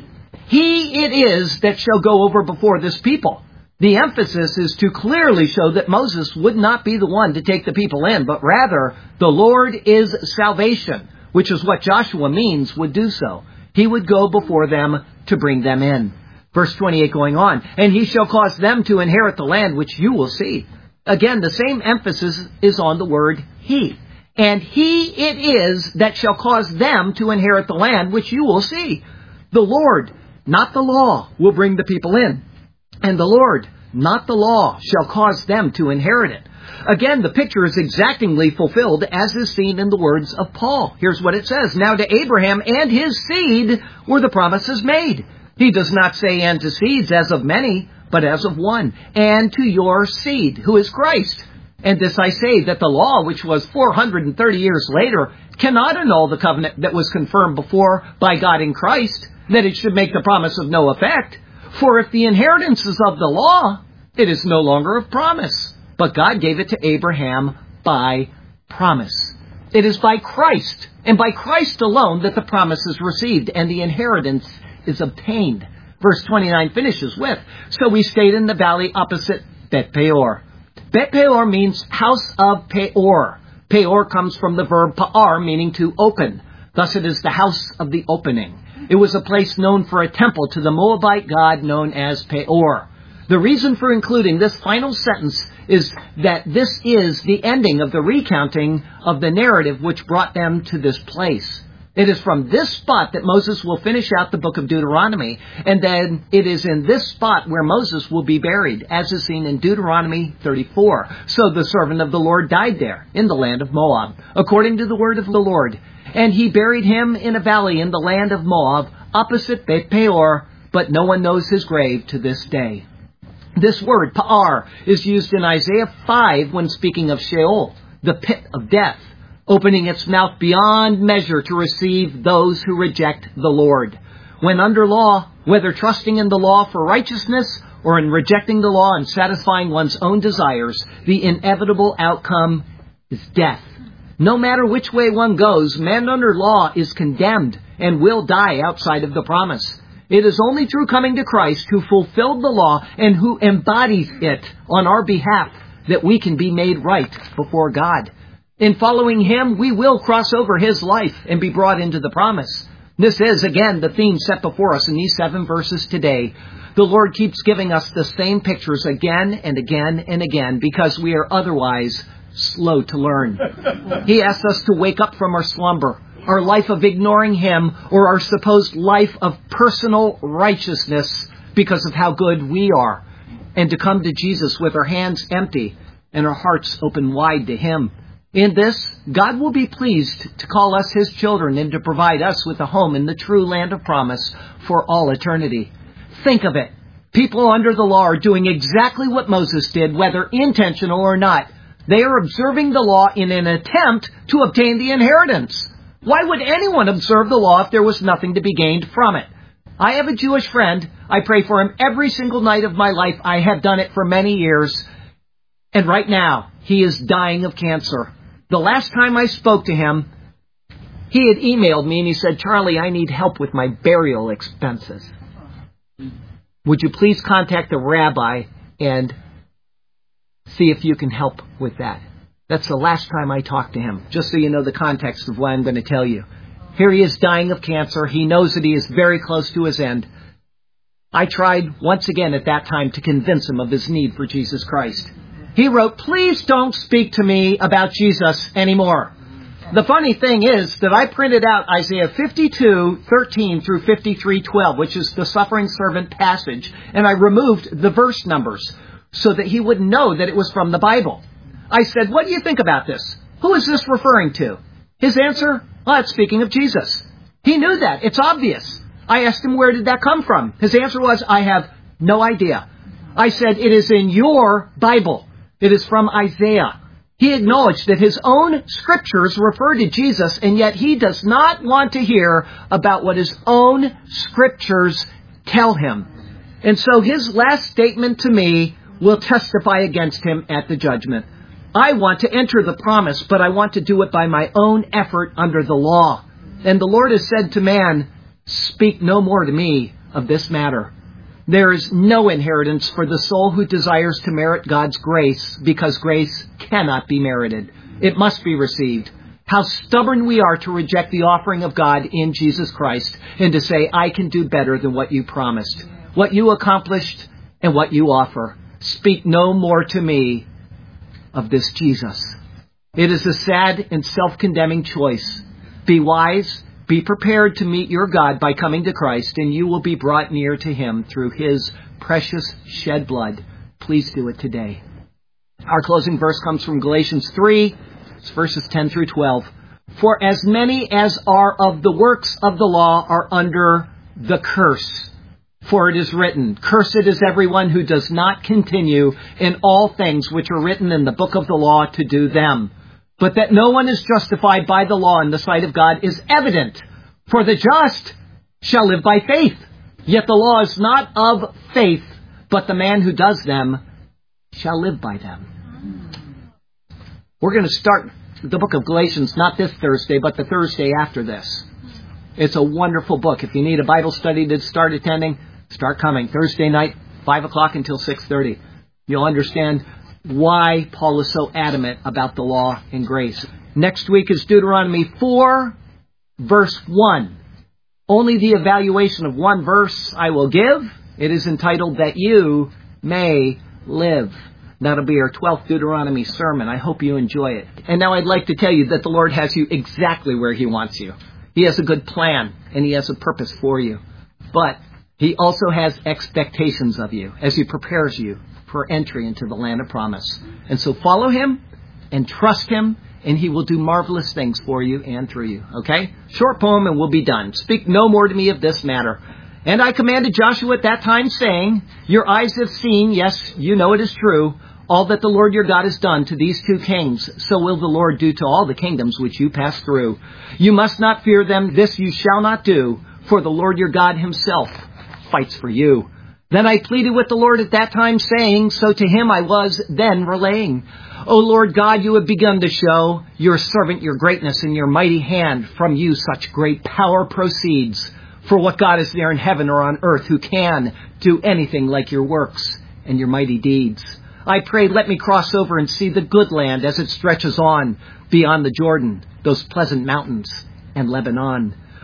He it is that shall go over before this people. The emphasis is to clearly show that Moses would not be the one to take the people in, but rather the Lord is salvation, which is what Joshua means would do so. He would go before them to bring them in. Verse twenty-eight going on, "And he shall cause them to inherit the land which you will see." Again, the same emphasis is on the word he. "And he it is that shall cause them to inherit the land which you will see." The Lord, not the law, will bring the people in. And the Lord, not the law, shall cause them to inherit it. Again, the picture is exactingly fulfilled as is seen in the words of Paul. Here's what it says, "Now to Abraham and his seed were the promises made." He does not say "and to seeds as of many," but as of one, "and to your seed," who is Christ. And this I say, that the law, which was four hundred thirty years later, cannot annul the covenant that was confirmed before by God in Christ, that it should make the promise of no effect. For if the inheritance is of the law, it is no longer of promise. But God gave it to Abraham by promise. It is by Christ, and by Christ alone, that the promise is received and the inheritance is obtained. Verse twenty-nine finishes with, "So we stayed in the valley opposite Bet Peor." Bet Peor means house of Peor. Peor comes from the verb pa'ar, meaning to open. Thus it is the house of the opening. It was a place known for a temple to the Moabite god known as Peor. The reason for including this final sentence is that this is the ending of the recounting of the narrative which brought them to this place. It is from this spot that Moses will finish out the book of Deuteronomy, and then it is in this spot where Moses will be buried, as is seen in Deuteronomy thirty-four. So the servant of the Lord died there, in the land of Moab, according to the word of the Lord. And he buried him in a valley in the land of Moab, opposite Bet Peor, but no one knows his grave to this day. This word, pa'ar, is used in Isaiah five when speaking of Sheol, the pit of death, opening its mouth beyond measure to receive those who reject the Lord. When under law, whether trusting in the law for righteousness or in rejecting the law and satisfying one's own desires, the inevitable outcome is death. No matter which way one goes, man under law is condemned and will die outside of the promise. It is only through coming to Christ, who fulfilled the law and who embodies it on our behalf, that we can be made right before God. In following him, we will cross over his life and be brought into the promise. This is, again, the theme set before us in these seven verses today. The Lord keeps giving us the same pictures again and again and again because we are otherwise slow to learn. He asks us to wake up from our slumber, our life of ignoring Him, or our supposed life of personal righteousness because of how good we are, and to come to Jesus with our hands empty and our hearts open wide to Him. In this, God will be pleased to call us His children and to provide us with a home in the true land of promise for all eternity. Think of it. People under the law are doing exactly what Moses did, whether intentional or not. They are observing the law in an attempt to obtain the inheritance. Why would anyone observe the law if there was nothing to be gained from it? I have a Jewish friend. I pray for him every single night of my life. I have done it for many years. And right now, he is dying of cancer. The last time I spoke to him, he had emailed me and he said, "Charlie, I need help with my burial expenses. Would you please contact the rabbi and see if you can help with that?" That's the last time I talked to him, just so you know the context of what I'm going to tell you. Here he is dying of cancer. He knows that he is very close to his end. I tried once again at that time to convince him of his need for Jesus Christ. He wrote, "Please don't speak to me about Jesus anymore." The funny thing is that I printed out Isaiah fifty-two, thirteen through fifty-three, twelve, which is the suffering servant passage, and I removed the verse numbers so that he wouldn't know that it was from the Bible. I said, "What do you think about this? Who is this referring to?" His answer, "Well, it's speaking of Jesus." He knew that. It's obvious. I asked him, "Where did that come from?" His answer was, "I have no idea." I said, "It is in your Bible. It is from Isaiah." He acknowledged that his own scriptures refer to Jesus, and yet he does not want to hear about what his own scriptures tell him. And so his last statement to me will testify against him at the judgment. I want to enter the promise, but I want to do it by my own effort under the law. And the Lord has said to man, "Speak no more to me of this matter." There is no inheritance for the soul who desires to merit God's grace, because grace cannot be merited. It must be received. How stubborn we are to reject the offering of God in Jesus Christ and to say, "I can do better than what you promised, what you accomplished, and what you offer. Speak no more to me of this Jesus." It is a sad and self-condemning choice. Be wise. Be prepared to meet your God by coming to Christ, and you will be brought near to Him through His precious shed blood. Please do it today. Our closing verse comes from Galatians three, it's verses ten through twelve. "For as many as are of the works of the law are under the curse. For it is written, 'Cursed is everyone who does not continue in all things which are written in the book of the law to do them.' But that no one is justified by the law in the sight of God is evident. For the just shall live by faith. Yet the law is not of faith, but the man who does them shall live by them." We're going to start the book of Galatians not this Thursday, but the Thursday after this. It's a wonderful book. If you need a Bible study to start attending, start coming. Thursday night, five o'clock until six thirty. You'll understand why Paul is so adamant about the law and grace. Next week is Deuteronomy four, verse one. Only the evaluation of one verse I will give. It is entitled, "That You May Live." That'll be our twelfth Deuteronomy sermon. I hope you enjoy it. And now I'd like to tell you that the Lord has you exactly where He wants you. He has a good plan, and He has a purpose for you. But He also has expectations of you as He prepares you for entry into the land of promise. And so follow Him and trust Him, and He will do marvelous things for you and through you. Okay? Short poem and we'll be done. "Speak no more to me of this matter. And I commanded Joshua at that time, saying, 'Your eyes have seen,' yes, you know it is true, 'all that the Lord your God has done to these two kings. So will the Lord do to all the kingdoms which you pass through. You must not fear them. This you shall not do, for the Lord your God Himself fights for you.' Then I pleaded with the Lord at that time, saying, so to Him I was then relaying, 'O Lord God, you have begun to show your servant your greatness and your mighty hand. From you such great power proceeds. For what God is there in heaven or on earth who can do anything like your works and your mighty deeds? I pray, let me cross over and see the good land as it stretches on beyond the Jordan, those pleasant mountains and Lebanon.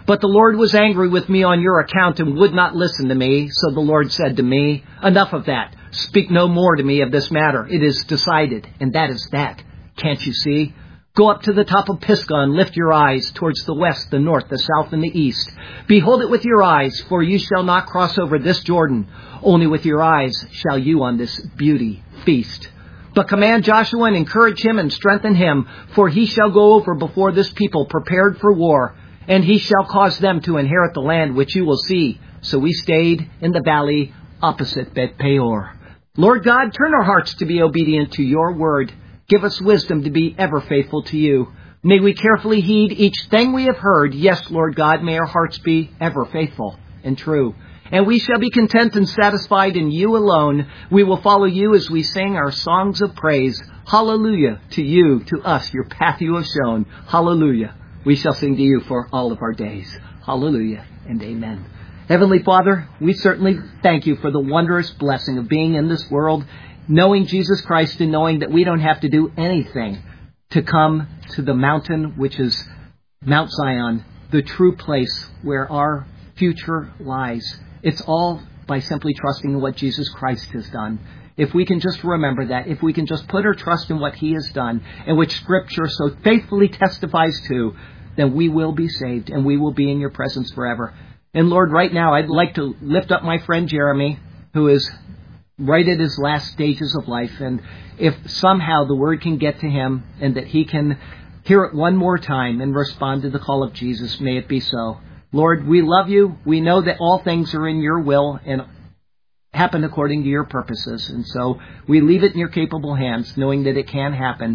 But the Lord was angry with me on your account and would not listen to me. So the Lord said to me, enough of that. Speak no more to me of this matter. It is decided, and that is that. Can't you see? Go up to the top of Pisgah and lift your eyes towards the west, the north, the south, and the east. Behold it with your eyes, for you shall not cross over this Jordan. Only with your eyes shall you on this beauty feast. But command Joshua and encourage him and strengthen him, for he shall go over before this people prepared for war, and he shall cause them to inherit the land which you will see. So we stayed in the valley opposite Bet Peor. Lord God, turn our hearts to be obedient to your word. Give us wisdom to be ever faithful to you. May we carefully heed each thing we have heard. Yes, Lord God, may our hearts be ever faithful and true. And we shall be content and satisfied in you alone. We will follow you as we sing our songs of praise. Hallelujah to you, to us, your path you have shown. Hallelujah. We shall sing to you for all of our days. Hallelujah and amen. Heavenly Father, we certainly thank you for the wondrous blessing of being in this world, knowing Jesus Christ and knowing that we don't have to do anything to come to the mountain, which is Mount Zion, the true place where our future lies. It's all by simply trusting in what Jesus Christ has done. If we can just remember that, if we can just put our trust in what he has done, and which Scripture so faithfully testifies to, then we will be saved and we will be in your presence forever. And Lord, right now, I'd like to lift up my friend Jeremy, who is right at his last stages of life. And if somehow the word can get to him and that he can hear it one more time and respond to the call of Jesus, may it be so. Lord, we love you. We know that all things are in your will and happen according to your purposes. And so we leave it in your capable hands, knowing that it can happen.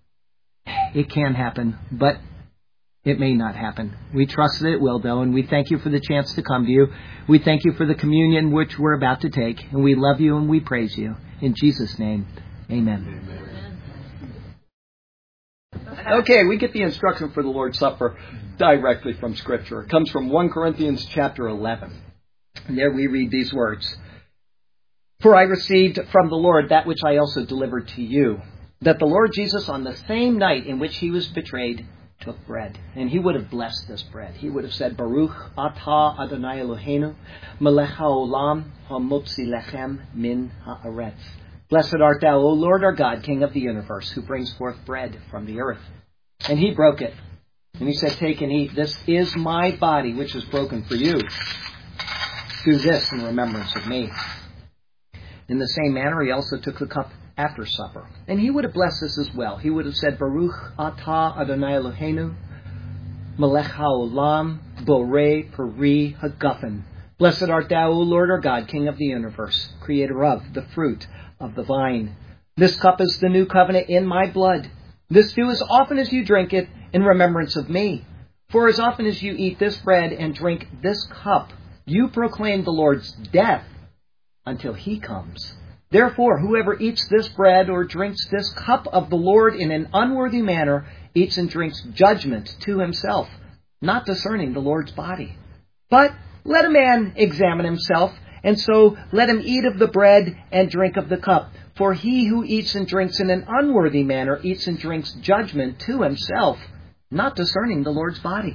It can happen, but it may not happen. We trust that it will, though, and we thank you for the chance to come to you. We thank you for the communion which we're about to take, and we love you and we praise you. In Jesus' name, amen. Amen. Okay, we get the instruction for the Lord's Supper directly from Scripture. It comes from First Corinthians chapter eleven. And there we read these words. For I received from the Lord that which I also delivered to you, that the Lord Jesus, on the same night in which he was betrayed, took bread, and he would have blessed this bread. He would have said, Baruch atah Adonai Eloheinu, melech haolam hamotzi lechem min haaretz. Blessed art thou, O Lord our God, King of the universe, who brings forth bread from the earth. And he broke it, and he said, take and eat. This is my body, which is broken for you. Do this in remembrance of me. In the same manner, he also took the cup after supper. And he would have blessed this as well. He would have said, Baruch atah Adonai Eloheinu, melech haolam, borei peri hagafen. Blessed art thou, O Lord our God, King of the universe, creator of the fruit of the vine. This cup is the new covenant in my blood. This do as often as you drink it in remembrance of me. For as often as you eat this bread and drink this cup, you proclaim the Lord's death until he comes. Therefore, whoever eats this bread or drinks this cup of the Lord in an unworthy manner eats and drinks judgment to himself, not discerning the Lord's body. But let a man examine himself, and so let him eat of the bread and drink of the cup. For he who eats and drinks in an unworthy manner eats and drinks judgment to himself, not discerning the Lord's body.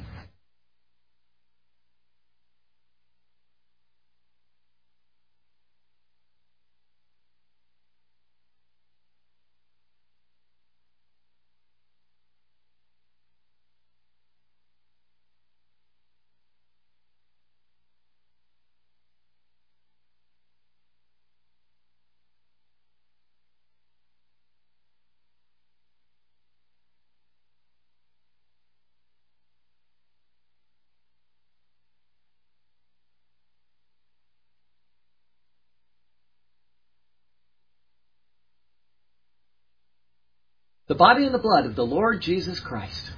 The body and the blood of the Lord Jesus Christ.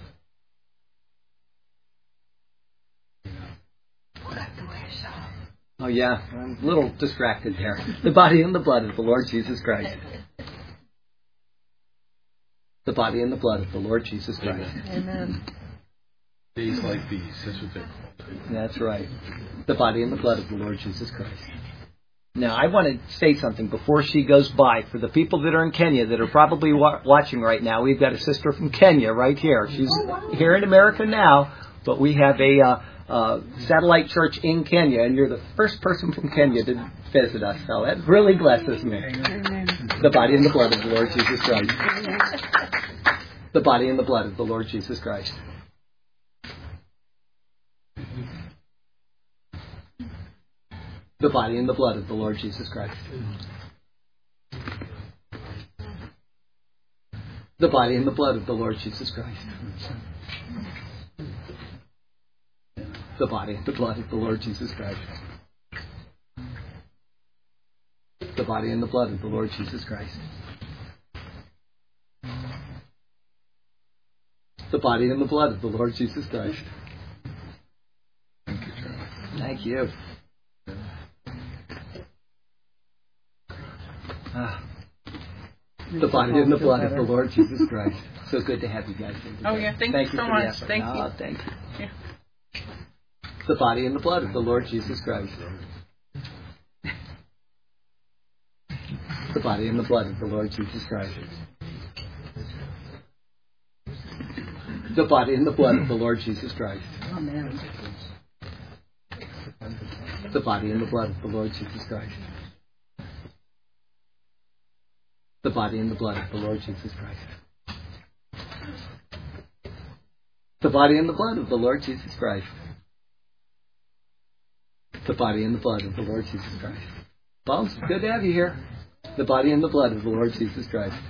Oh yeah, I'm a little distracted there. The body and the blood of the Lord Jesus Christ. The body and the blood of the Lord Jesus Christ. Amen. Days like these, that's what they're called. That's right. The body and the blood of the Lord Jesus Christ. Now, I want to say something before she goes by. For the people that are in Kenya that are probably wa- watching right now, we've got a sister from Kenya right here. She's here in America now, but we have a uh, uh, satellite church in Kenya, and you're the first person from Kenya to visit us. So that really blesses me. The body and the blood of the Lord Jesus Christ. The body and the blood of the Lord Jesus Christ. The body and the blood of the Lord Jesus Christ. The body and the blood of the Lord Jesus Christ. The body and the blood of the Lord Jesus Christ. The body and the blood of the Lord Jesus Christ. The body and the blood of the Lord Jesus Christ. Thank you, Charlie. Thank you. Ah. The body and the blood of the Lord Jesus Christ. So good to have you guys here today. Oh, yeah. Thank, thank you so for the much. effort. Thank oh, you. Thank you. Yeah. The body and the blood of the Lord Jesus Christ. The body and the blood of the Lord Jesus Christ. The body and the blood of the Lord Jesus Christ. Amen. The body and the blood of the Lord Jesus Christ. The body and the blood of the Lord Jesus Christ. The body and the blood of the Lord Jesus Christ. The body and the blood of the Lord Jesus Christ. Bones, good to have you here. The body and the blood of the Lord Jesus Christ.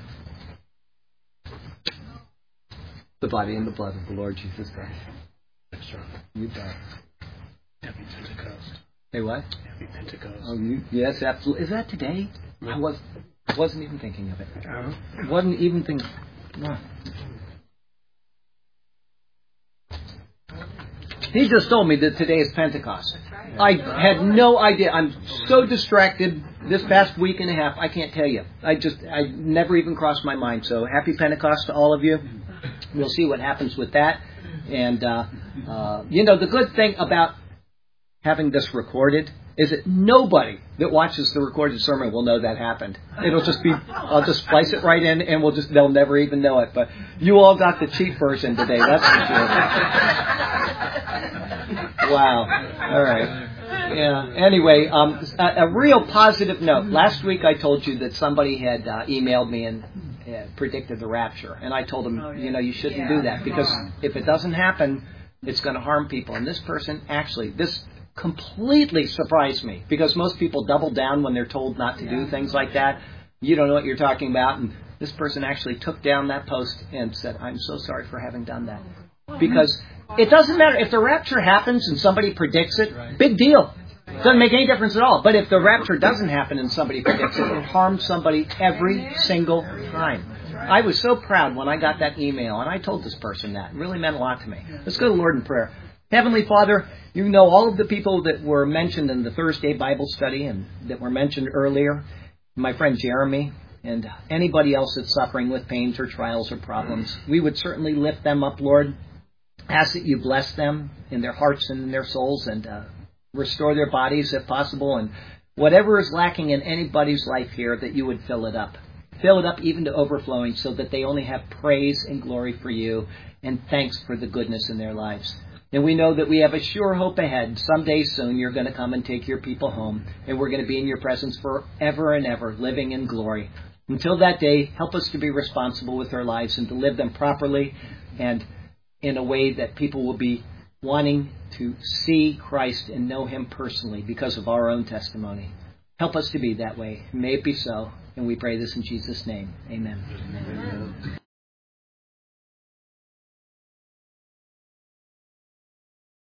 The body and the blood of the Lord Jesus Christ. You bet. Happy Pentecost. Hey, what? Happy Pentecost. Oh, you, yes, absolutely. Is that today? I was, wasn't even thinking of it. Uh-huh. Wasn't even thinking. No. He just told me that today is Pentecost. I had no idea. I'm so distracted this past week and a half. I can't tell you. I just, I never even crossed my mind. So happy Pentecost to all of you. We'll see what happens with that. And, uh, uh, you know, the good thing about having this recorded is that nobody that watches the recorded sermon will know that happened. It'll just be, I'll just splice it right in and we'll just, they'll never even know it. But you all got the cheap version today, that's for sure. Wow. All right. Yeah. Anyway, um, a, a real positive note. Last week I told you that somebody had uh, emailed me and uh, predicted the rapture. And I told them, you know, you shouldn't do that because if it doesn't happen, it's going to harm people. And this person actually, this completely surprised me because most people double down when they're told not to do things like that. You don't know what you're talking about. And this person actually took down that post and said, I'm so sorry for having done that. Because it doesn't matter. If the rapture happens and somebody predicts it, big deal. Doesn't make any difference at all. But if the rapture doesn't happen and somebody predicts it, it harms somebody every single time. I was so proud when I got that email, and I told this person that. It really meant a lot to me. Let's go to the Lord in prayer. Heavenly Father, you know all of the people that were mentioned in the Thursday Bible study and that were mentioned earlier. My friend Jeremy and anybody else that's suffering with pains or trials or problems. We would certainly lift them up, Lord. Ask that you bless them in their hearts and in their souls and uh, restore their bodies if possible. And whatever is lacking in anybody's life here, that you would fill it up. Fill it up even to overflowing so that they only have praise and glory for you and thanks for the goodness in their lives. And we know that we have a sure hope ahead. Someday soon you're going to come and take your people home. And we're going to be in your presence forever and ever, living in glory. Until that day, help us to be responsible with our lives and to live them properly and in a way that people will be wanting to see Christ and know him personally because of our own testimony. Help us to be that way. May it be so. And we pray this in Jesus' name. Amen. Amen.